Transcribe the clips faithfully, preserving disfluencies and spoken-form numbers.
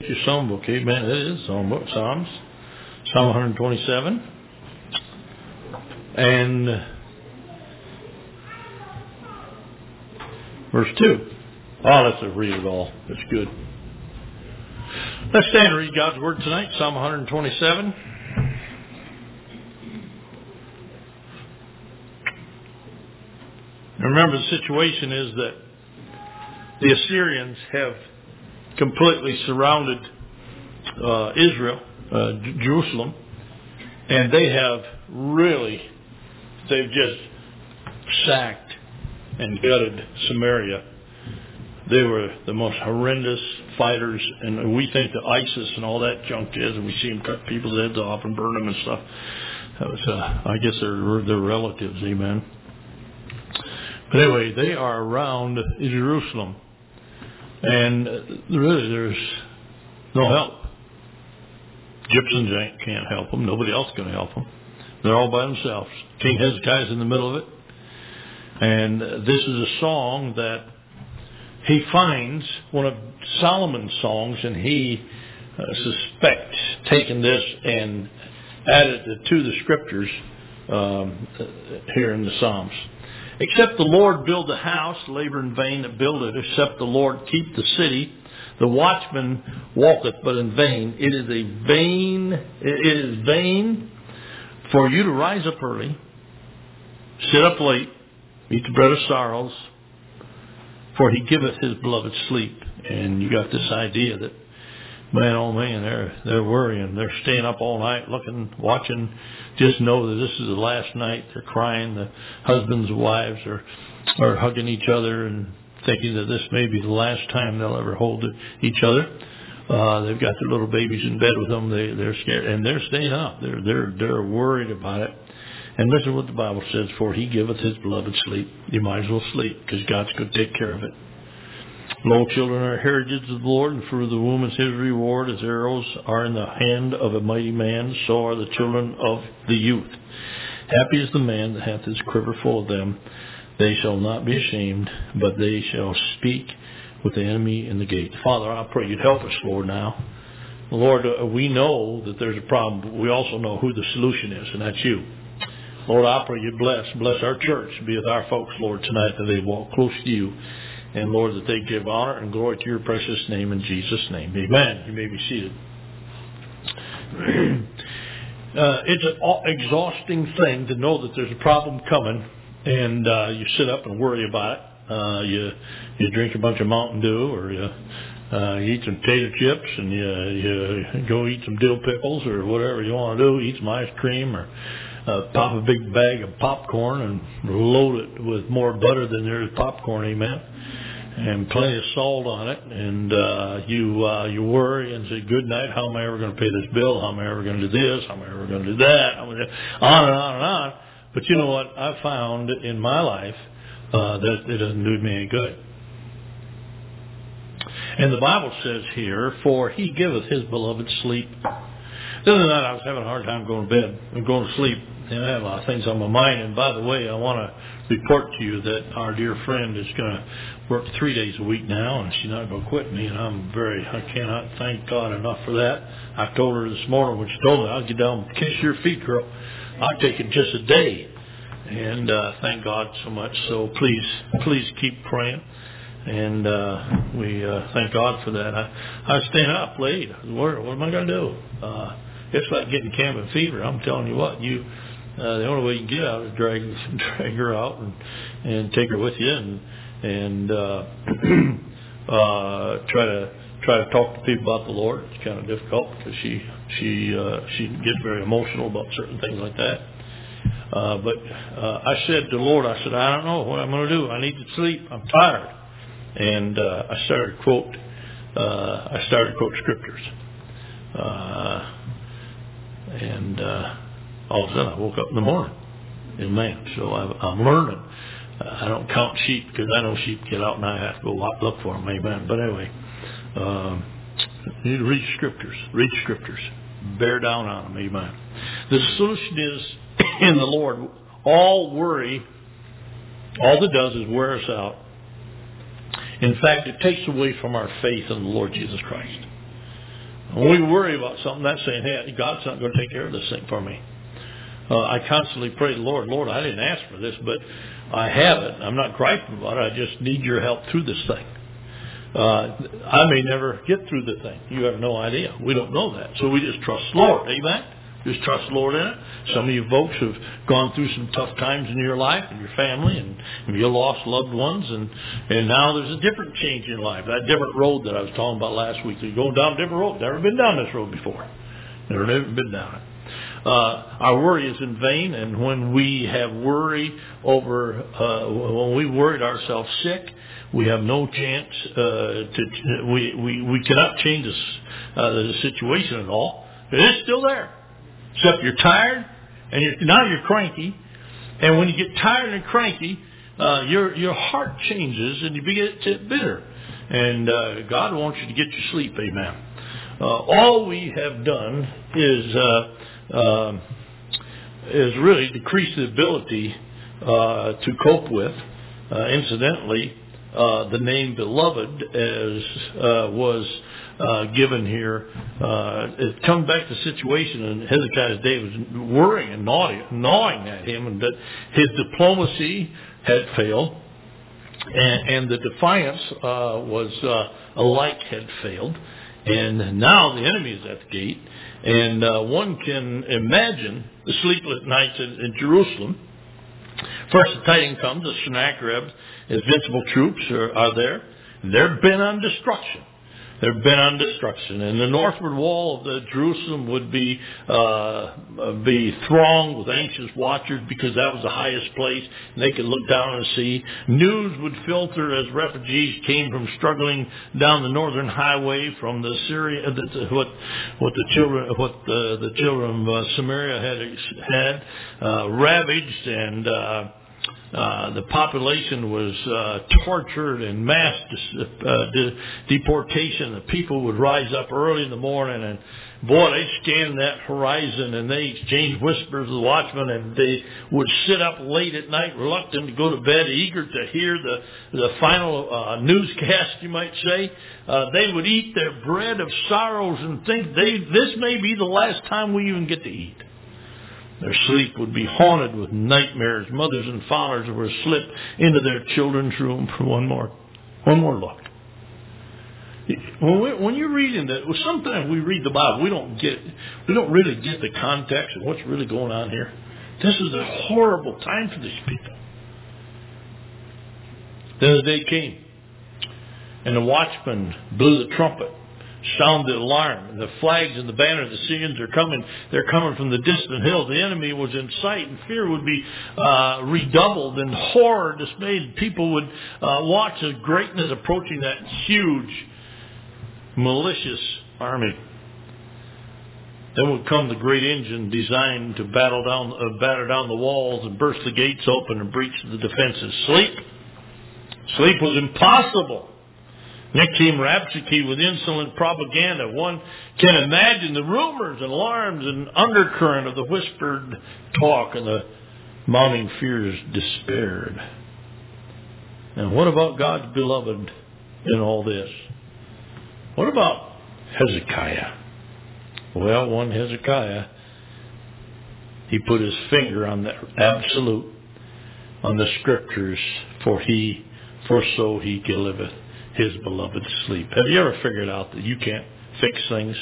Your Psalm book, amen. It is Psalm book, Psalms, Psalm one twenty-seven, and verse two. Oh, let's read it all. That's good. Let's stand and read God's Word tonight, Psalm one twenty-seven. Remember, the situation is that the Assyrians have completely surrounded uh, Israel, uh, J- Jerusalem, and they have really, they've just sacked and gutted Samaria. They were the most horrendous fighters, and we think that ISIS and all that junk is, and we see them cut people's heads off and burn them and stuff. That was, uh, I guess they're, they're relatives, amen. But anyway, they are around Jerusalem. And really, there's no help. Egyptians can't help them. Nobody else can help them. They're all by themselves. King Hezekiah's in the middle of it. And this is a song that he finds, one of Solomon's songs, and he uh, suspects taking this and added it to the scriptures um, here in the Psalms. Except the Lord build the house, labor in vain that build it. Except the Lord keep the city, the watchman walketh but in vain. It is a vain, it is vain for you to rise up early, sit up late, eat the bread of sorrows, for he giveth his beloved sleep. And you got this idea that, man, oh man, they're they're worrying. They're staying up all night, looking, watching. Just know that this is the last night. They're crying. The husbands and wives are are hugging each other and thinking that this may be the last time they'll ever hold each other. Uh, they've got their little babies in bed with them. They they're scared and they're staying up. They're they're they're worried about it. And listen to what the Bible says: "For he giveth his beloved sleep." You might as well sleep because God's going to take care of it. Lo, children are heritage of the Lord, and fruit of the womb is his reward. As arrows are in the hand of a mighty man, so are the children of the youth. Happy is the man that hath his quiver full of them. They shall not be ashamed, but they shall speak with the enemy in the gate. Father, I pray you'd help us, Lord, now. Lord, uh, we know that there's a problem, but we also know who the solution is, and that's you. Lord, I pray you bless, bless our church, be with our folks, Lord, tonight, that they walk close to you. And Lord, that they give honor and glory to your precious name in Jesus' name. Amen. You may be seated. uh, it's an exhausting thing to know that there's a problem coming, and uh, you sit up and worry about it. Uh, you you drink a bunch of Mountain Dew, or you, uh, you eat some potato chips, and you, you go eat some dill pickles, or whatever you want to do. Eat some ice cream, or uh, pop a big bag of popcorn and load it with more butter than there is popcorn. Amen. And plenty of salt on it, and uh, you uh, you worry and say, "Good night. How am I ever going to pay this bill? How am I ever going to do this? How am I ever going to do that?" On and on and on. But you know what? I found in my life uh, that it doesn't do me any good. And the Bible says here, "For he giveth his beloved sleep." The other night I was having a hard time going to bed and going to sleep. And I had a lot of things on my mind. And by the way, I want to report to you that our dear friend is going to work three days a week now, and she's not going to quit me. And I'm very, I cannot thank God enough for that. I told her this morning when she told me, "I'll get down and kiss your feet, girl. I'll take it just a day." And uh, thank God so much. So please, please keep praying. And uh, we uh, thank God for that. I, I was staying up late. What, what am I going to do? Uh, it's like getting cabin fever. I'm telling you what, you. Uh, the only way you can get out is drag drag her out and, and take her with you and and uh, uh, try to try to talk to people about the Lord. It's kind of difficult because she she uh, she gets very emotional about certain things like that. Uh, but uh, I said to the Lord, I said, "I don't know what I'm going to do. I need to sleep. I'm tired." And uh, I started to quote uh, I started to quote scriptures, uh, and. Uh, All of a sudden, I woke up in the morning. Amen. So I, I'm learning. Uh, I don't count sheep because I know sheep get out and I have to go look for them. Amen. But anyway, um, you need to read scriptures. Read scriptures. Bear down on them. Amen. The solution is in the Lord. All worry, all it does is wear us out. In fact, it takes away from our faith in the Lord Jesus Christ. When we worry about something, that's saying, hey, God's not going to take care of this thing for me. Uh, I constantly pray to the Lord, Lord, I didn't ask for this, but I have it. I'm not griping about it. I just need your help through this thing. Uh, I may never get through the thing. You have no idea. We don't know that. So we just trust the Lord. Amen? Just trust the Lord in it. Some of you folks have gone through some tough times in your life and your family, and you lost loved ones, and, and now there's a different change in life. That different road that I was talking about last week. You're going down a different road. Never been down this road before. Never, never been down it. Uh, our worry is in vain, and when we have worry over, uh, when we worried ourselves sick, we have no chance uh, to, we, we, we cannot change this, uh, the situation at all. It is still there. Except you're tired, and you're, now you're cranky, and when you get tired and cranky, uh, your, your heart changes, and you begin to get bitter. And uh, God wants you to get your sleep, amen. Uh, all we have done is uh, uh, is really decrease the ability uh, to cope with. Uh, incidentally, uh, the name beloved as uh, was uh, given here, uh, it comes back to the situation, and Hezekiah's day was worrying and gnawing, gnawing at him, and that his diplomacy had failed, and, and the defiance uh, was uh, alike had failed. And now the enemy is at the gate, and uh, one can imagine the sleepless nights in, in Jerusalem. First, the tidings comes that Sennacherib's invincible troops are, are there. They're bent on destruction. They're bent on destruction, and the northward wall of the Jerusalem would be uh, be thronged with anxious watchers because that was the highest place, and they could look down and see. News would filter as refugees came from struggling down the northern highway from the Syria, the, what what the children what the, the children of uh, Samaria had had uh, ravaged, and uh, Uh, the population was uh, tortured and mass de- uh, de- deportation. The people would rise up early in the morning, and boy, they'd scan that horizon, and they exchanged whispers with the watchmen, and they would sit up late at night, reluctant to go to bed, eager to hear the the final uh, newscast, you might say. Uh, they would eat their bread of sorrows and think they this may be the last time we even get to eat. Their sleep would be haunted with nightmares. Mothers and fathers would slip into their children's room for one more, one more look. When, we, when you're reading that, well, sometimes we read the Bible, we don't get, we don't really get the context of what's really going on here. This is a horrible time for these people. Then the day came, and the watchman blew the trumpet, sound the alarm, and the flags and the banners of the Syrians are coming. They're coming from the distant hills. The enemy was in sight, and fear would be uh, redoubled, and horror dismayed. People would uh, watch the greatness approaching that huge, malicious army. Then would come the great engine designed to battle down, uh, batter down the walls and burst the gates open and breach the defenses. Sleep, sleep was impossible. Next came Rapsaki with insolent propaganda. One can imagine the rumors and alarms and undercurrent of the whispered talk, and the mounting fears despaired. And what about God's beloved in all this? What about Hezekiah? Well, one Hezekiah, he put his finger on the absolute, on the scriptures, for he, for so he giveth his beloved sleep. Have you ever figured out that you can't fix things?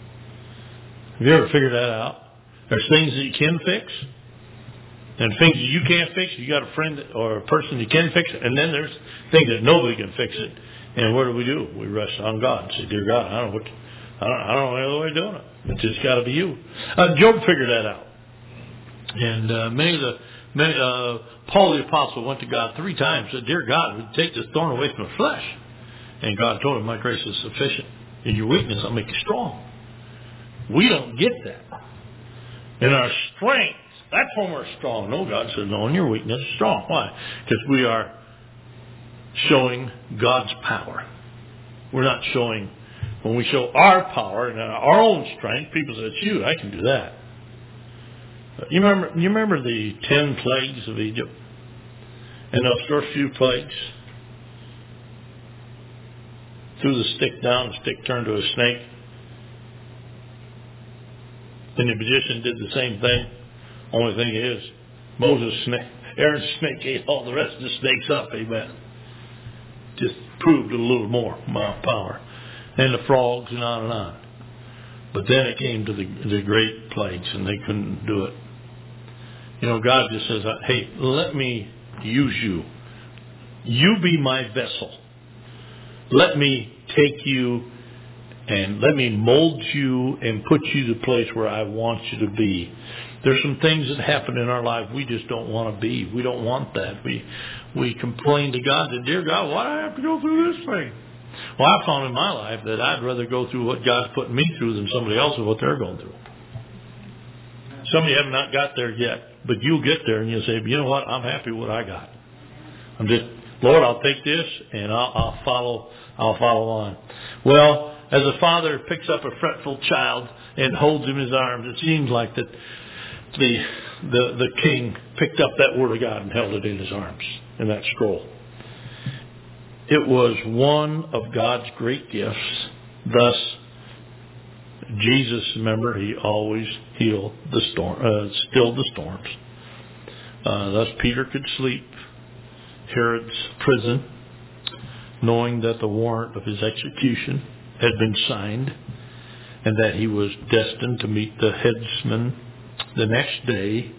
Have you ever figured that out? There's things that you can fix, and things that you can't fix. You got a friend or a person that can fix it, and then there's things that nobody can fix it. And what do we do? We rest on God and say, "Dear God, I don't know what, I don't, I don't know any other way of doing it. It's just got to be you." Uh, Job figured that out, and uh, many of the many, uh, Paul the apostle went to God three times and said, "Dear God, take this thorn away from the flesh." And God told him, "My grace is sufficient. In your weakness, I'll make you strong." We don't get that. In our strength, that's when we're strong. No, God says, no, in your weakness, strong. Why? Because we are showing God's power. We're not showing, when we show our power and our own strength, people say, "It's you, I can do that." You remember, you remember the ten plagues of Egypt? And those first few plagues? Threw the stick down, the stick turned to a snake. And the magician did the same thing. Only thing is, Moses' snake, Aaron's snake ate all the rest of the snakes up. Amen. Just proved a little more power. And the frogs and on and on. But then it came to the, the great plagues and they couldn't do it. You know, God just says, hey, let me use you. You be my vessel. Let me take you and let me mold you and put you the place where I want you to be. There's some things that happen in our life we just don't want to be. We don't want that. We we complain to God that, dear God, why do I have to go through this thing? Well, I found in my life that I'd rather go through what God's putting me through than somebody else and what they're going through. Some of you have not got there yet, but you'll get there and you'll say, you know what, I'm happy with what I got. I'm just, Lord, I'll take this and I'll, I'll follow, I'll follow on. Well, as a father picks up a fretful child and holds him in his arms, it seems like that the, the, the king picked up that word of God and held it in his arms in that scroll. It was one of God's great gifts. Thus, Jesus, remember, he always healed the storm, uh, stilled the storms. Uh, thus, Peter could sleep Herod's prison, knowing that the warrant of his execution had been signed, and that he was destined to meet the headsman the next day.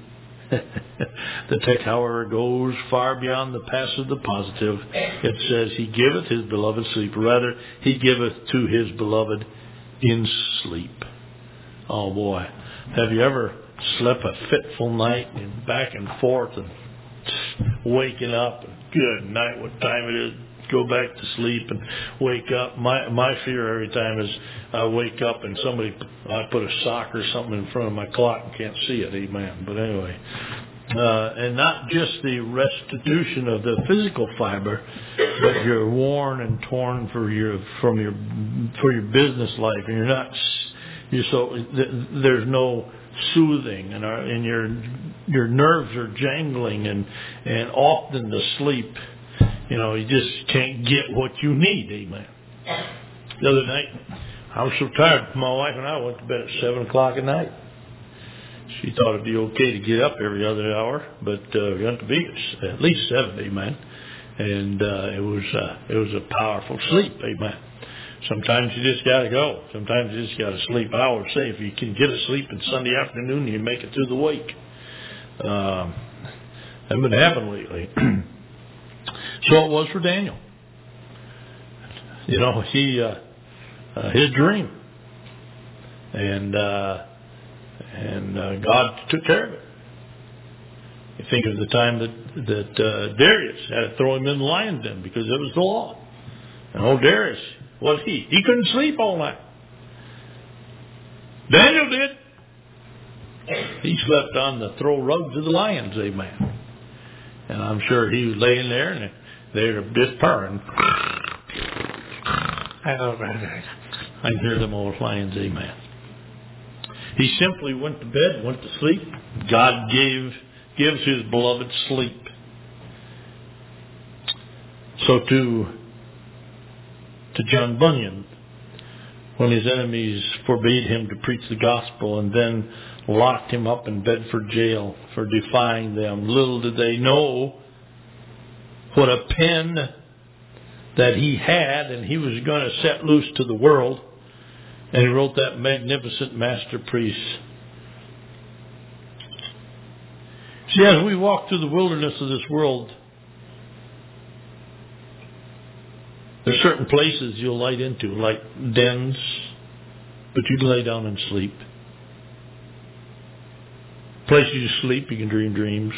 The text, however, goes far beyond the passive, the positive. It says, he giveth his beloved sleep. Rather, he giveth to his beloved in sleep. Oh boy. Have you ever slept a fitful night and back and forth and waking up and good night, what time it is, go back to sleep and wake up. My my fear every time is I wake up and somebody, I put a sock or something in front of my clock and can't see it. Amen. But anyway, uh, and not just the restitution of the physical fiber, but you're worn and torn for your from your for your business life, and you're not. You're so there's no soothing, and, our, and your your nerves are jangling, and and often the sleep. You know, you just can't get what you need, amen. The other night, I was so tired. My wife and I went to bed at seven o'clock at night. She thought it'd be okay to get up every other hour, but uh, we went to be at least seven, amen. And uh, it was uh, it was a powerful sleep, amen. Sometimes you just got to go. Sometimes you just got to sleep. I always say if you can get a sleep on Sunday afternoon, you make it through the week. Uh, hasn't been happening lately. So it was for Daniel. You know, he uh, uh, his dream, and uh, and uh, God took care of it. You think of the time that that uh, Darius had to throw him in the lion's den because it was the law. And old Darius, was he? He couldn't sleep all night. Daniel did. He slept on the throw rugs of the lions, amen. And I'm sure he was laying there and they were just purring. I can hear them old lions, amen. He simply went to bed, went to sleep. God gave gives his beloved sleep. So to to John Bunyan, when his enemies forbade him to preach the gospel and then locked him up in Bedford jail for defying them, little did they know what a pen that he had, and he was going to set loose to the world. And he wrote that magnificent masterpiece. See, as we walk through the wilderness of this world, there's certain places you'll light into, like dens, but you can lay down and sleep. Places you sleep, you can dream dreams.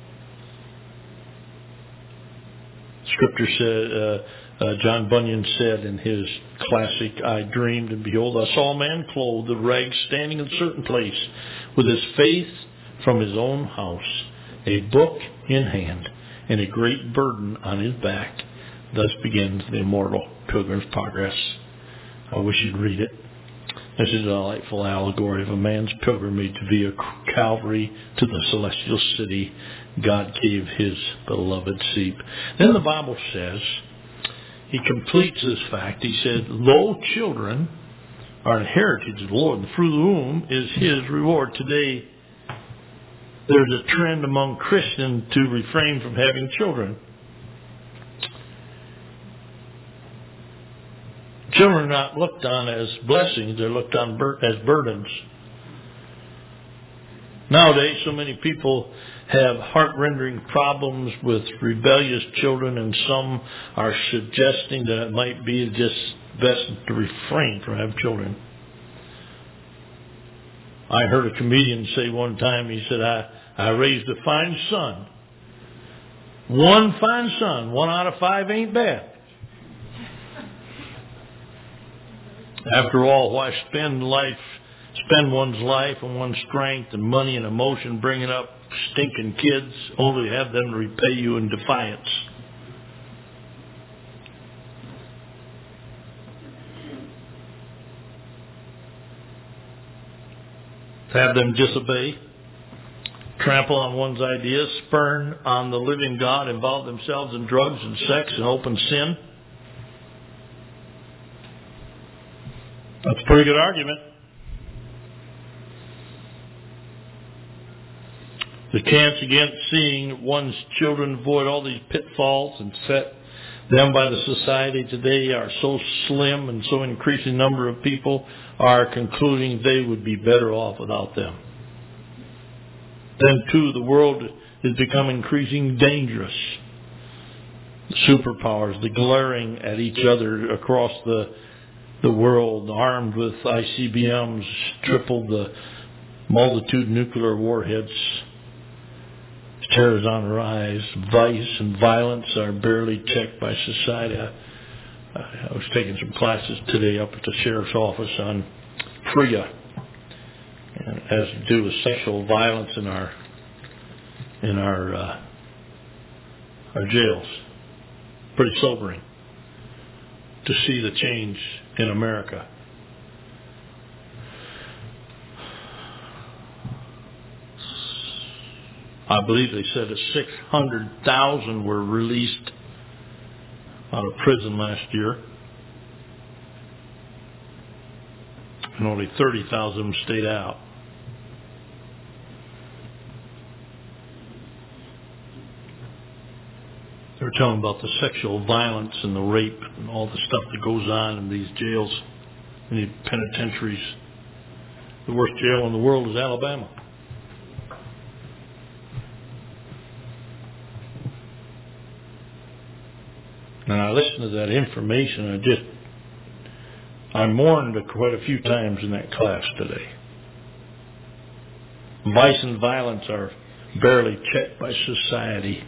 Scripture said, uh, uh, John Bunyan said in his classic, I dreamed, and behold, I saw a man clothed with rags standing in a certain place, with his face from his own house, a book in hand, and a great burden on his back. Thus begins the immortal Pilgrim's Progress. I wish you'd read it. This is a delightful allegory of a man's pilgrimage via Calvary to the celestial city. God gave his beloved sleep. Then the Bible says, he completes this fact. He said, lo, children are an heritage of the Lord. The fruit of the womb is His reward. Today, there's a trend among Christians to refrain from having children. Children are not looked on as blessings. They're looked on as burdens. Nowadays, so many people have heart-rending problems with rebellious children, and some are suggesting that it might be just best to refrain from having children. I heard a comedian say one time, he said, I, I raised a fine son. One fine son. One out of five ain't bad. After all, why spend life, spend one's life and one's strength and money and emotion bringing up stinking kids only to have them repay you in defiance? To have them disobey, trample on one's ideas, spurn on the living God, involve themselves in drugs and sex and open sin. That's a pretty good argument. The chance against seeing one's children avoid all these pitfalls and set them by the society today are so slim, and so increasing number of people are concluding they would be better off without them. Then, too, the world has become increasingly dangerous. The superpowers, the glaring at each other across the the world, armed with I C B Ms, triple the multitude of nuclear warheads. Terror is on the rise. Vice and violence are barely checked by society. I, I was taking some classes today up at the sheriff's office on F R I A, and it has to do with sexual violence in our in our uh, our jails. Pretty sobering to see the change in America. I believe they said that six hundred thousand were released out of prison last year, and only thirty thousand of them stayed out. They were telling about the sexual violence and the rape and all the stuff that goes on in these jails, in these penitentiaries. The worst jail in the world is Alabama. And I listened to that information, and I just, I mourned quite a few times in that class today. Vice and violence are barely checked by society.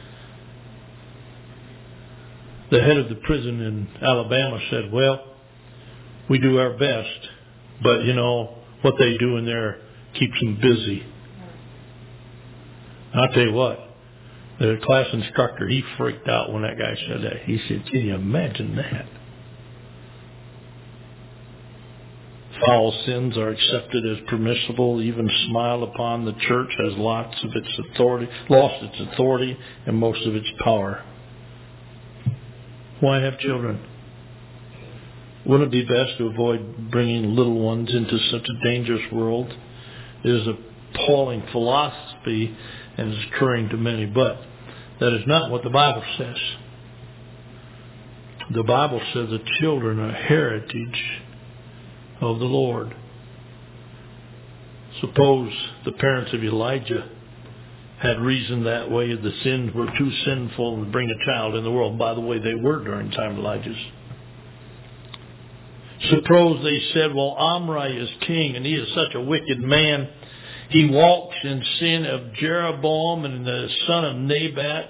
The head of the prison in Alabama said, well, we do our best, but, you know, what they do in there keeps them busy. I'll tell you what, the class instructor, he freaked out when that guy said that. He said, can you imagine that? Foul sins are accepted as permissible. Even smile upon the church has lots of its authority, lost its authority and most of its power. Why have children? Wouldn't it be best to avoid bringing little ones into such a dangerous world? It is an appalling philosophy and is occurring to many, but that is not what the Bible says. The Bible says that children are heritage of the Lord. Suppose the parents of Elijah had reasoned that way, the sins were too sinful to bring a child in the world. By the way, they were during the time of Elijah's. Suppose they said, well, Omri is king, and he is such a wicked man. He walks in sin of Jeroboam and the son of Nebat,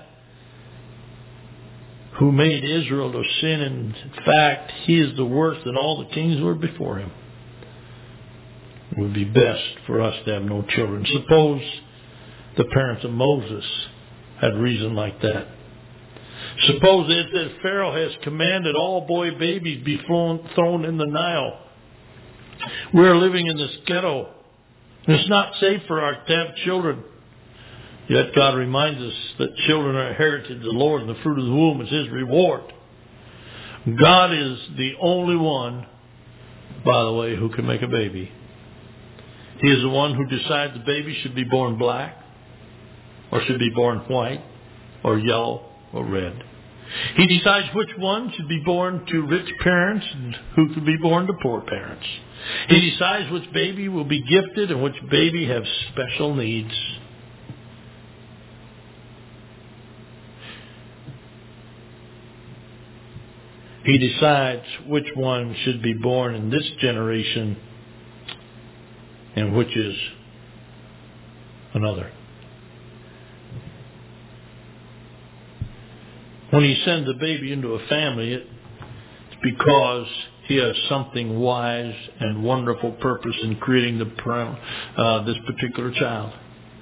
who made Israel to sin. In fact, he is the worst, and all the kings were before him. It would be best for us to have no children. Suppose the parents of Moses had reason like that. Suppose it that Pharaoh has commanded all boy babies be thrown, thrown in the Nile. We're living in this ghetto. And it's not safe for us to have children. Yet God reminds us that children are a heritage of the Lord, and the fruit of the womb is His reward. God is the only one by the way, who can make a baby. He is the one who decides the baby should be born black, or should be born white, or yellow, or red. He decides which one should be born to rich parents and who could be born to poor parents. He decides which baby will be gifted and which baby has special needs. He decides which one should be born in this generation and which is another. When he sends a baby into a family, it's because he has something wise and wonderful purpose in creating the uh, this particular child.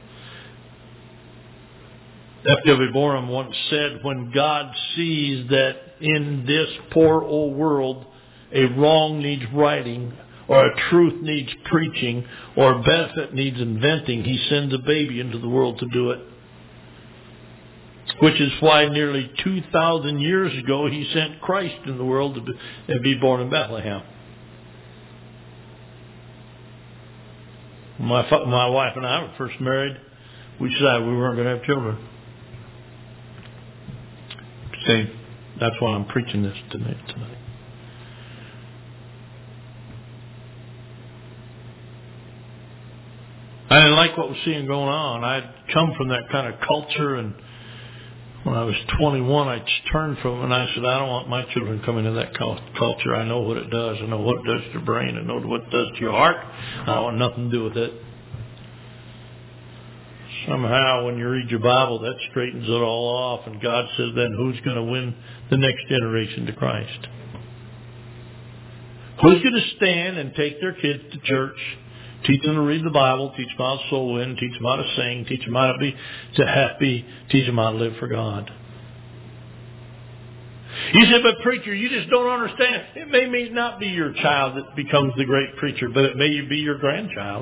F W Borum once said, when God sees that in this poor old world a wrong needs righting, or a truth needs preaching, or a benefit needs inventing, he sends a baby into the world to do it. Which is why nearly two thousand years ago he sent Christ in the world to be, to be born in Bethlehem. My, my wife and I were first married. We decided we weren't going to have children. See, that's why I'm preaching this tonight. tonight. I didn't like what was seeing going on. I'd come from that kind of culture, and when I was twenty-one, I turned from it and I said, I don't want my children coming into that culture. I know what it does. I know what it does to your brain. I know what it does to your heart. I don't want nothing to do with it. Somehow, when you read your Bible, that straightens it all off, and God says, then who's going to win the next generation to Christ? Who's going to stand and take their kids to church, teach them to read the Bible, teach them how to soul win, teach them how to sing, teach them how to be to happy, teach them how to live for God? You said, but preacher, you just don't understand. It may, may not be your child that becomes the great preacher, but it may be your grandchild.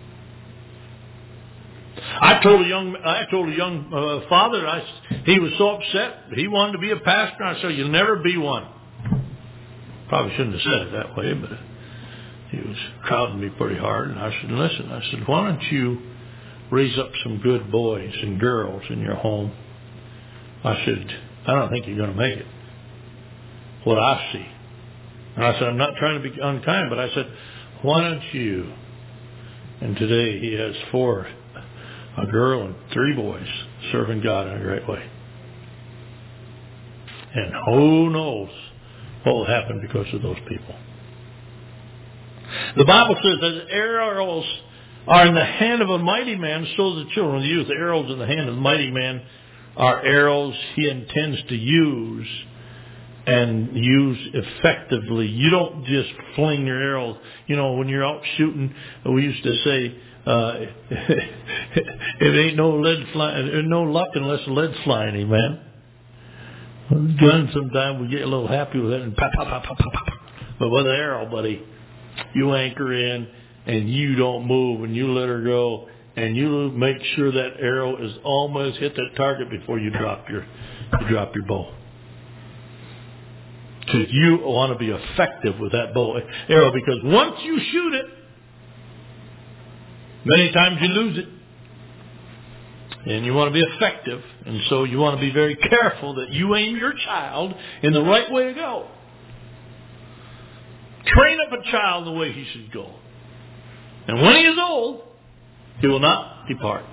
I told a young, I told a young uh, father, I, he was so upset. He wanted to be a pastor. I said, you'll never be one. Probably shouldn't have said it that way, but he was crowding me pretty hard. And I said, listen, I said, why don't you raise up some good boys and girls in your home? I said, I don't think you're going to make it. What I see. And I said, I'm not trying to be unkind, but I said, why don't you? And today he has four, a girl and three boys serving God in a great way. And who knows what will happen because of those people. The Bible says that arrows are in the hand of a mighty man, so the children of the youth. The arrows in the hand of the mighty man are arrows he intends to use and use effectively. You don't just fling your arrows. You know, when you're out shooting, we used to say, uh, it ain't no lead flying, there's no luck unless lead's flying, amen. Gun sometimes we get a little happy with it and pop, pop, pop, pop, pop, pop. But with an arrow, buddy, you anchor in and you don't move and you let her go and you make sure that arrow is almost hit that target before you drop your you drop your bow. Because you want to be effective with that bow arrow, because once you shoot it, many times you lose it. And you want to be effective, and so you want to be very careful that you aim your child in the right way to go. Train up a child the way he should go. And when he is old, he will not depart.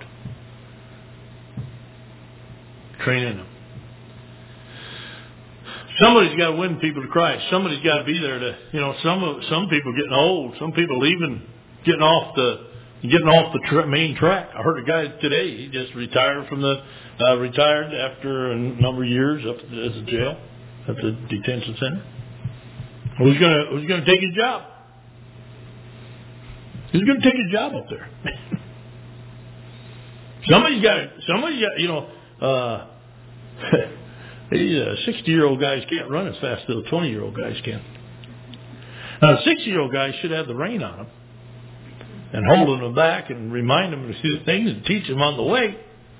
Train in him. Somebody's got to win people to Christ. Somebody's got to be there to, you know, some of, some people getting old. Some people leaving, getting off the, getting off the tra- main track. I heard a guy today, he just retired from the, uh, retired after a number of years up at the jail, at the detention center. Who's gonna, who's gonna take his job? Who's gonna take his job up there? somebody's got, somebody's got, you know, uh, these uh, sixty-year-old guys can't run as fast as the twenty-year-old guys can. Now, the sixty-year-old guys should have the rein on them and holding them back and remind them of things and teach them on the way.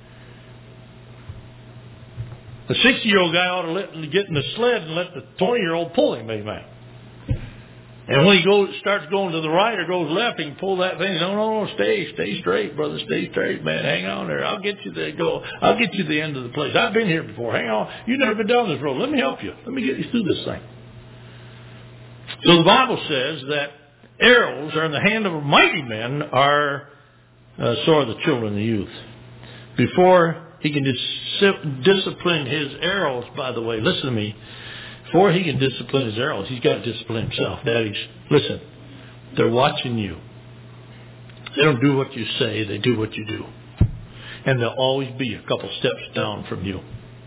The sixty-year-old guy ought to let get in the sled and let the twenty-year-old pull him, amen. And when he goes, starts going to the right or goes left, he can pull that thing. No, no, no, stay, stay straight, brother, stay straight, man. Hang on there. I'll get you the go. I'll get you to the end of the place. I've been here before. Hang on. You've never been down this road. Let me help you. Let me get you through this thing. So the Bible says that arrows are in the hand of mighty men are uh, so are the children and the youth. Before he can dis- discipline his arrows, by the way, listen to me. Before he can discipline his arrows, he's got to discipline himself. Daddies, listen, they're watching you. They don't do what you say, they do what you do. And they'll always be a couple steps down from you.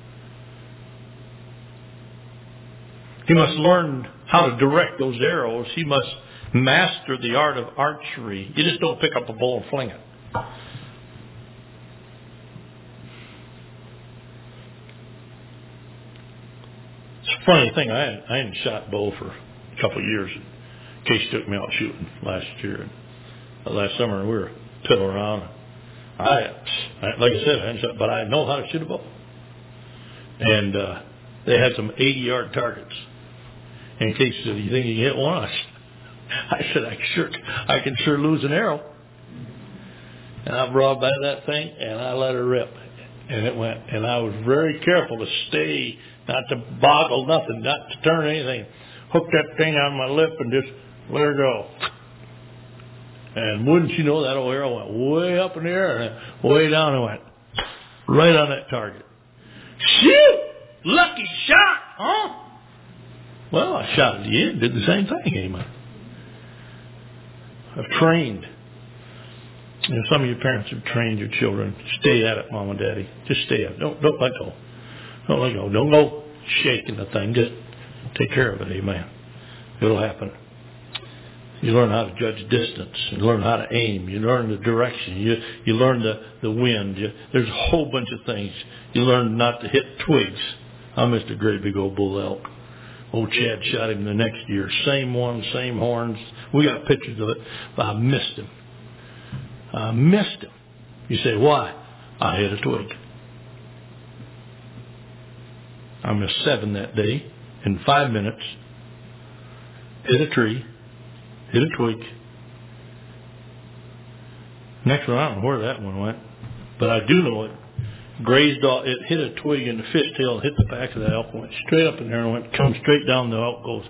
He must learn how to direct those arrows. He must master the art of archery. You just don't pick up a bow and fling it. It's a funny thing. I hadn't, I hadn't shot bow for a couple of years. Case took me out shooting last year, and last summer, and we were piddling around. I, I, like I said, I hadn't shot, but I know how to shoot a bow. And uh, they had some eighty-yard targets. And Case said, "You think you can hit one?" I said, "I sure, I can sure lose an arrow." And I brought back that thing, and I let her rip, and it went. And I was very careful to stay, not to boggle nothing, not to turn anything. Hooked that thing on my lip and just let her go. And wouldn't you know, that old arrow went way up in the air and way down and went right on that target. Shoot! Lucky shot, huh? Well, I shot at the end, did the same thing, amen. I've trained. You know, some of your parents have trained your children. Stay at it, Mom and Daddy. Just stay at it. Don't, don't let go. Don't let go. Don't go shaking the thing. Just take care of it, amen. It'll happen. You learn how to judge distance. You learn how to aim. You learn the direction. You you learn the, the wind. You, there's a whole bunch of things. You learn not to hit twigs. I missed a great big old bull elk. Old Chad shot him the next year. Same one, same horns. We got pictures of it. But I missed him. I missed him. You say, why? I hit a twig. I missed seven that day in five minutes. Hit a tree. Hit a twig. Next one, I don't know where that one went. But I do know it grazed off. It hit a twig in the fishtail and hit the back of the elk. Went straight up in there and went, come straight down. The elk goes.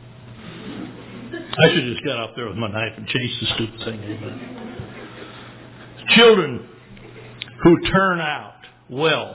I should have just got out there with my knife and chased the stupid thing. Amen. Children who turn out well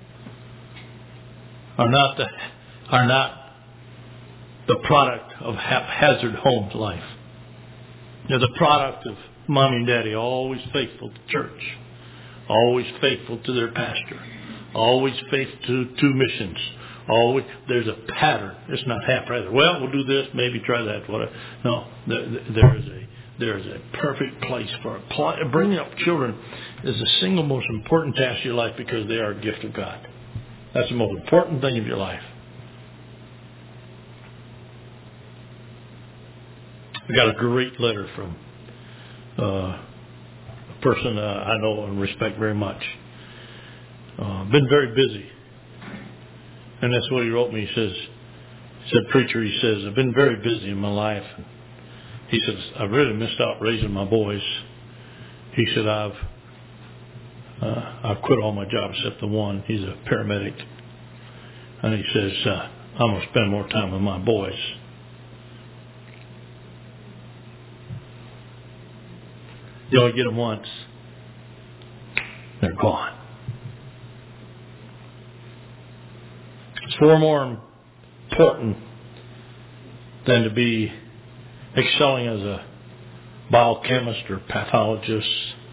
are not the are not the product of haphazard home life. They're the product of mommy and daddy, always faithful to church, always faithful to their pastor, always faithful to, to missions. Always, there's a pattern. It's not haphazard. Well, we'll do this, maybe try that. Whatever. No, there, there is a there is a perfect place for it. Bringing up children is the single most important task of your life because they are a gift of God. That's the most important thing of your life. I got a great letter from uh, a person uh, I know and respect very much. Uh, been very busy. And that's what he wrote me. He says, he said, preacher, he says, I've been very busy in my life. He says, I've really missed out raising my boys. He said, I've uh, I've quit all my jobs except the one. He's a paramedic. And he says, uh, I'm going to spend more time with my boys. You only get them once. They're gone. It's far more important than to be excelling as a biochemist or pathologist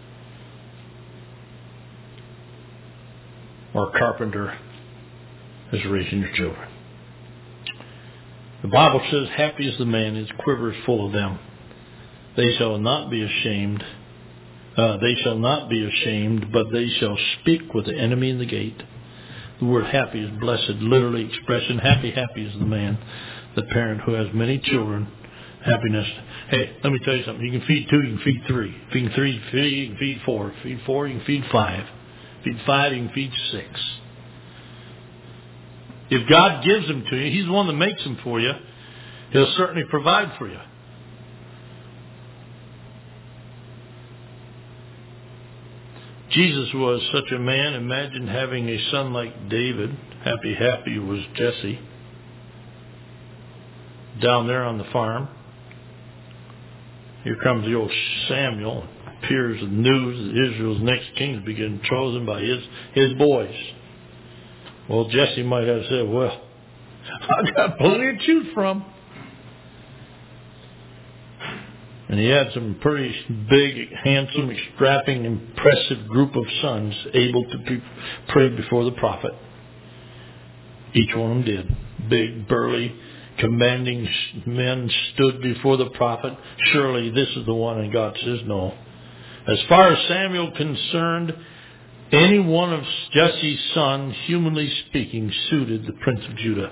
or a carpenter as raising your children. The Bible says, happy is the man, his quiver is full of them. They shall not be ashamed. Uh, they shall not be ashamed, but they shall speak with the enemy in the gate. The word happy is blessed, literally expression. Happy, happy is the man, the parent who has many children. Happiness. Hey, let me tell you something. You can feed two, you can feed three. If you can feed three, you can feed four. Feed four, you can feed five. Feed five, you can feed six. If God gives them to you, He's the one that makes them for you. He'll certainly provide for you. Jesus was such a man. Imagine having a son like David. Happy, happy was Jesse. Down there on the farm. Here comes the old Samuel. Appears with news that Israel's next king is being chosen by his, his boys. Well, Jesse might have said, well, I've got plenty to choose from. And he had some pretty big, handsome, strapping, impressive group of sons able to be, pray before the prophet. Each one of them did. Big, burly, commanding men stood before the prophet. Surely this is the one, and God says no. As far as Samuel concerned, any one of Jesse's sons, humanly speaking, suited the Prince of Judah.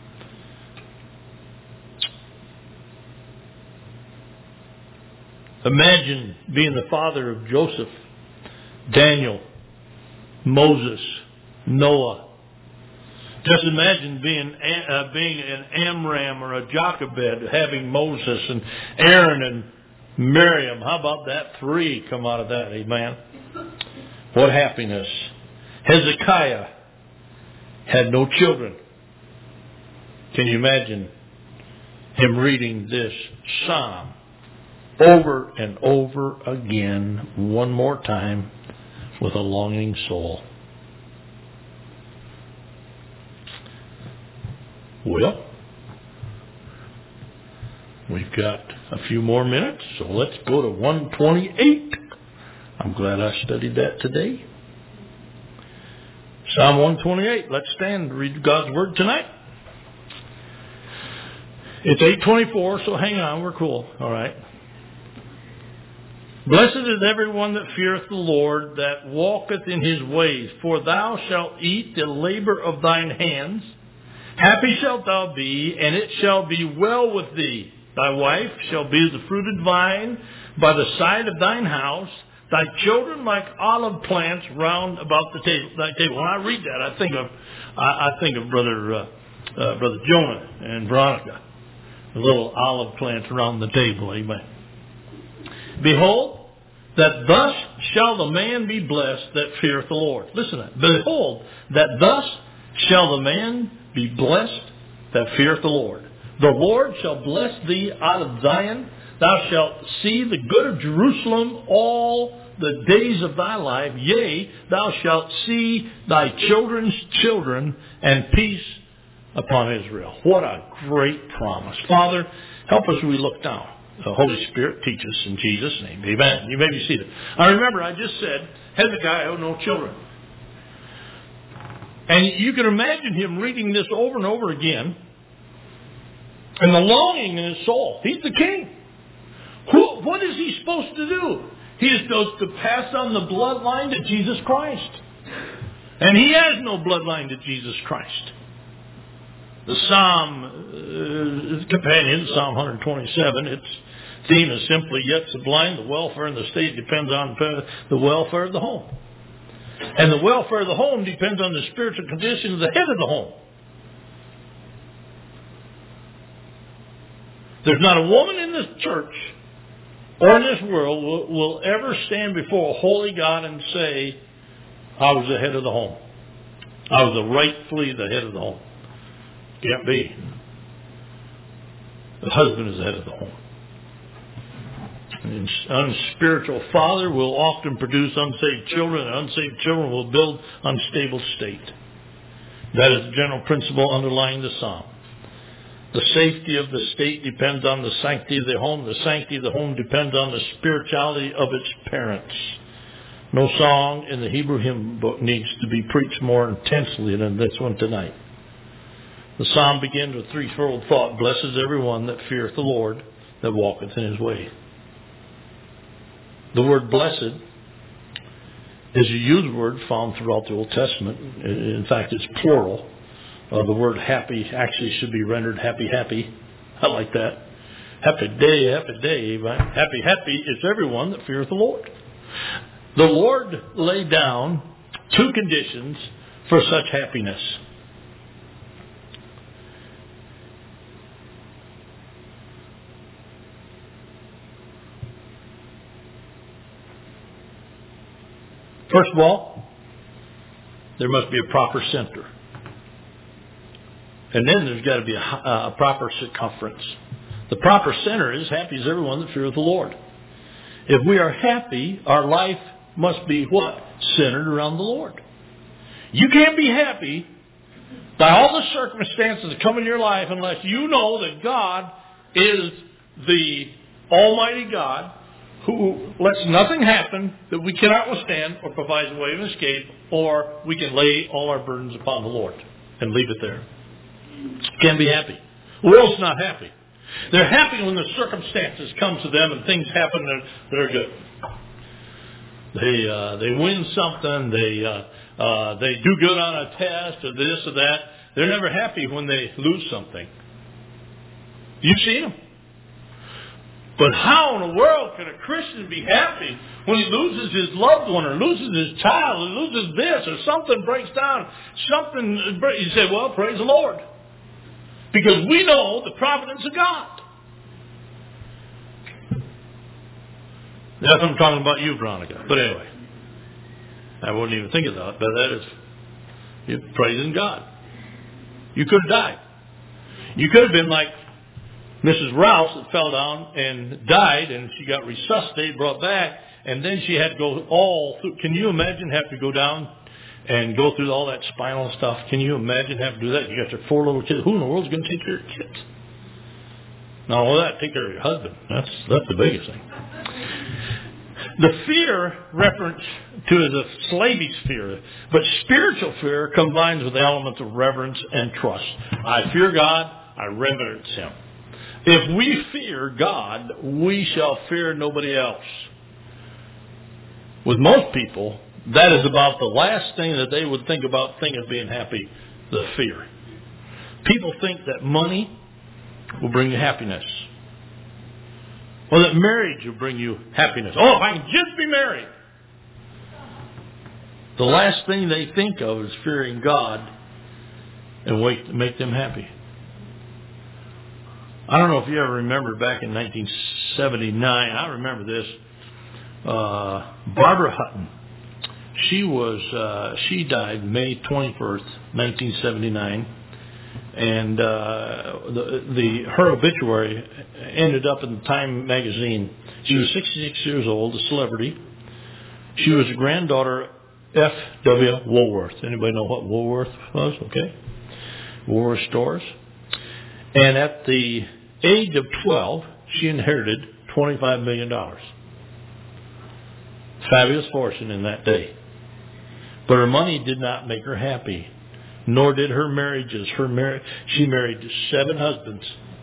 Imagine being the father of Joseph, Daniel, Moses, Noah. Just imagine being uh, being an Amram or a Jochebed, having Moses and Aaron and Miriam. How about that? Three come out of that, amen. What happiness. Hezekiah had no children. Can you imagine him reading this psalm over and over again, one more time, with a longing soul? Well, we've got a few more minutes, so let's go to one twenty-eight. I'm glad I studied that today. Psalm one twenty-eight. Let's stand and read God's Word tonight. It's eight twenty-four, so hang on, we're cool. All right. Blessed is everyone that feareth the Lord, that walketh in his ways. For thou shalt eat the labor of thine hands. Happy shalt thou be, and it shall be well with thee. Thy wife shall be as the fruited vine by the side of thine house. Thy children like olive plants round about the table. Thy table. When I read that, I think of I, I think of brother uh, uh, brother Jonah and Veronica, the little olive plants around the table. Amen. Behold, that thus shall the man be blessed that feareth the Lord. Listen to that. Behold, that thus shall the man be blessed that feareth the Lord. The Lord shall bless thee out of Zion. Thou shalt see the good of Jerusalem all the days of thy life. Yea, thou shalt see thy children's children, and peace upon Israel. What a great promise. Father, help us as we look down. The Holy Spirit teach us in Jesus' name. Amen. You may be seated. I remember I just said, Hezekiah had no children. And you can imagine him reading this over and over again. And the longing in his soul. He's the king. Who, what is he supposed to do? He is supposed to pass on the bloodline to Jesus Christ. And he has no bloodline to Jesus Christ. The Psalm, uh, companion, Psalm one twenty-seven, its theme is simply, yet sublime, the welfare in the state depends on the welfare of the home. And the welfare of the home depends on the spiritual condition of the head of the home. There's not a woman in this church or in this world will, will ever stand before a holy God and say, I was the head of the home. I was the rightfully the head of the home. Can't be. The husband is the head of the home. An unspiritual father will often produce unsaved children, and unsaved children will build unstable state. That is the general principle underlying the psalm. The safety of the state depends on the sanctity of the home. The sanctity of the home depends on the spirituality of its parents. No song in the Hebrew hymn book needs to be preached more intensely than this one tonight. The psalm begins with threefold thought. Blessed is everyone that feareth the Lord, that walketh in his way. The word blessed is a used word found throughout the Old Testament. In fact, it's plural. Uh, the word happy actually should be rendered happy, happy. I like that. Happy day, happy day. Right? Happy, happy is everyone that feareth the Lord. The Lord laid down two conditions for such happiness. First of all, there must be a proper center. And then there's got to be a, a proper circumference. The proper center is happy is everyone that feareth the Lord. If we are happy, our life must be what? Centered around the Lord. You can't be happy by all the circumstances that come in your life unless you know that God is the Almighty God who lets nothing happen that we cannot withstand or provides a way of escape, or we can lay all our burdens upon the Lord and leave it there. Can't be happy. The world's not happy. They're happy when the circumstances come to them and things happen that are good. They uh, they win something. They uh, uh, they do good on a test or this or that. They're never happy when they lose something. You've seen them. But how in the world can a Christian be happy when he loses his loved one or loses his child or loses this or something breaks down? Something you say, well, praise the Lord. Because we know the providence of God. That's what I'm talking about you, Veronica. But anyway, I wouldn't even think of that. But that is, you're praising God. You could have died. You could have been like Missus Rouse that fell down and died, and she got resuscitated, brought back, and then she had to go all through. Can you imagine having to go down and go through all that spinal stuff? Can you imagine having to do that? You got your four little kids. Who in the world is going to take care of your kids? Not all that, take care of your husband. That's that's the biggest thing. The fear reference to is a slavish fear, but spiritual fear combines with the elements of reverence and trust. I fear God, I reverence Him. If we fear God, we shall fear nobody else. With most people, that is about the last thing that they would think about thinking of being happy, the fear. People think that money will bring you happiness. Or that marriage will bring you happiness. Oh, if I can just be married. The last thing they think of is fearing God and wait to make them happy. I don't know if you ever remember back in nineteen seventy-nine, I remember this, uh, Barbara Hutton. She was, uh, she died May twenty-first, nineteen seventy-nine. And uh, the, the her obituary ended up in the Time magazine. She was sixty-six years old, a celebrity. She was a granddaughter of F W Woolworth. Anybody know what Woolworth was? Okay. Woolworth stores. And at the age of twelve, she inherited twenty-five million dollars. Fabulous fortune in that day. But her money did not make her happy. Nor did her marriages. Her mar- she married seven husbands.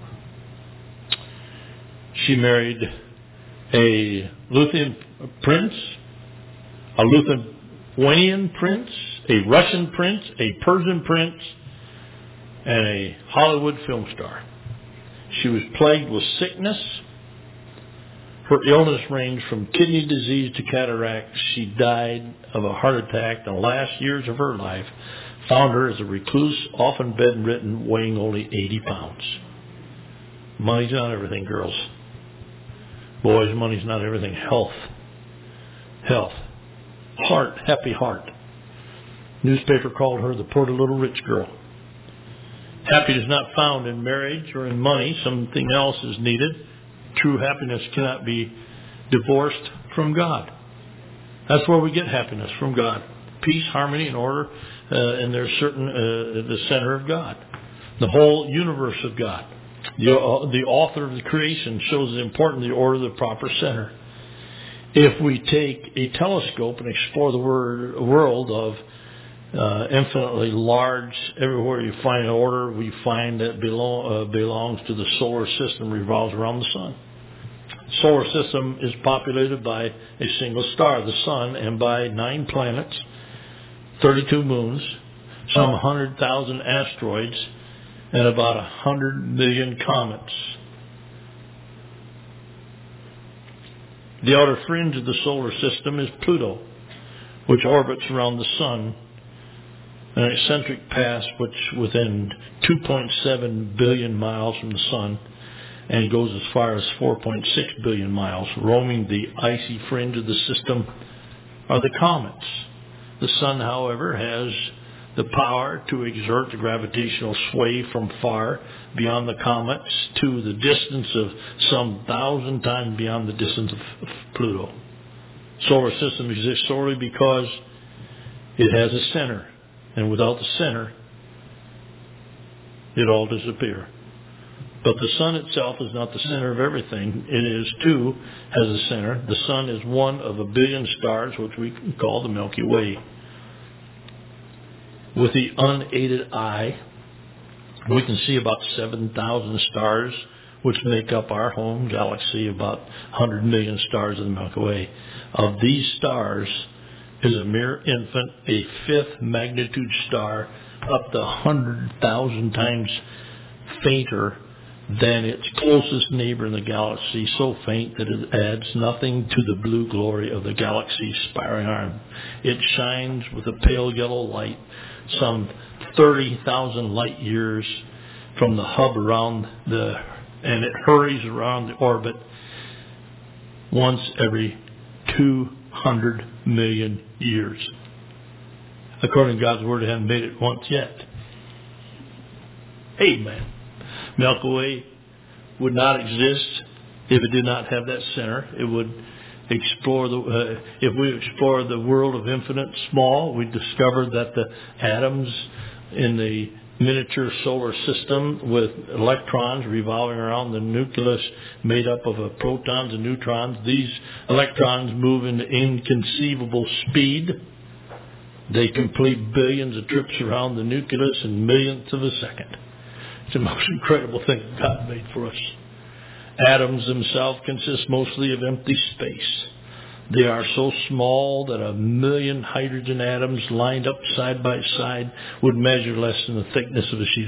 She married a Lithuanian prince, a Lithuanian prince, a Russian prince, a Persian prince, and a Hollywood film star. She was plagued with sickness. Her illness ranged from kidney disease to cataract. She died of a heart attack in the last years of her life. Found her as a recluse, often bedridden, weighing only eighty pounds. Money's not everything, girls. Boys, money's not everything. Health. Health. Heart. Happy heart. Newspaper called her the poor little rich girl. Happiness is not found in marriage or in money. Something else is needed. True happiness cannot be divorced from God. That's where we get happiness, from God. Peace, harmony, and order, uh, and there's certain, uh, the center of God. The whole universe of God. The, uh, the author of the creation shows the importance of the order of the proper center. If we take a telescope and explore the word, world of uh, infinitely large, everywhere you find an order, we find that belong, uh, belongs to the solar system, revolves around the sun. The solar system is populated by a single star, the sun, and by nine planets, thirty-two moons, some one hundred thousand asteroids, and about one hundred million comets. The outer fringe of the solar system is Pluto, which orbits around the sun in an eccentric path which within two point seven billion miles from the sun, and goes as far as four point six billion miles, roaming the icy fringe of the system are the comets. The sun, however, has the power to exert the gravitational sway from far beyond the comets to the distance of some thousand times beyond the distance of Pluto. Solar system exists solely because it has a center, and without the center, it all disappears. But the sun itself is not the center of everything. It is, too, has a center. The sun is one of a billion stars, which we call the Milky Way. With the unaided eye, we can see about seven thousand stars, which make up our home galaxy, about one hundred million stars in the Milky Way. Of these stars is a mere infant, a fifth magnitude star, up to one hundred thousand times fainter than its closest neighbor in the galaxy, so faint that it adds nothing to the blue glory of the galaxy's spiral arm. It shines with a pale yellow light, some thirty thousand light years from the hub around the, and it hurries around the orbit once every two hundred million years. According to God's Word, it hasn't made it once yet. Amen. Milky Way would not exist if it did not have that center. It would explore the, uh, if we explore the world of infinite small, we discover that the atoms in the miniature solar system with electrons revolving around the nucleus made up of uh, protons and neutrons, these electrons move in inconceivable speed. They complete billions of trips around the nucleus in millionths of a second. It's the most incredible thing God made for us. Atoms themselves consist mostly of empty space. They are so small that a million hydrogen atoms lined up side by side would measure less than the thickness of a sheet of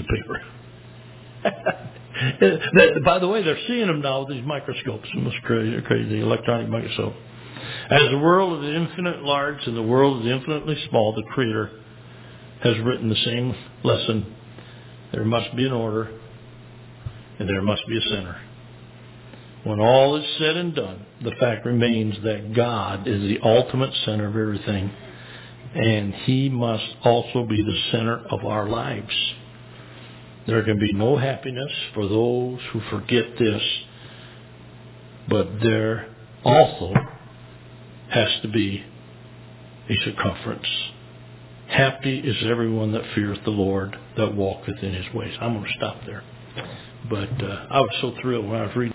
paper. By the way, they're seeing them now with these microscopes. It's crazy, crazy electronic microscope. As the world is infinite large and the world is infinitely small, the Creator has written the same lesson. There must be an order, and there must be a center. When all is said and done, the fact remains that God is the ultimate center of everything, and He must also be the center of our lives. There can be no happiness for those who forget this, but there also has to be a circumference. Happy is everyone that feareth the Lord, that walketh in His ways. I'm going to stop there. But uh, I was so thrilled when I was reading.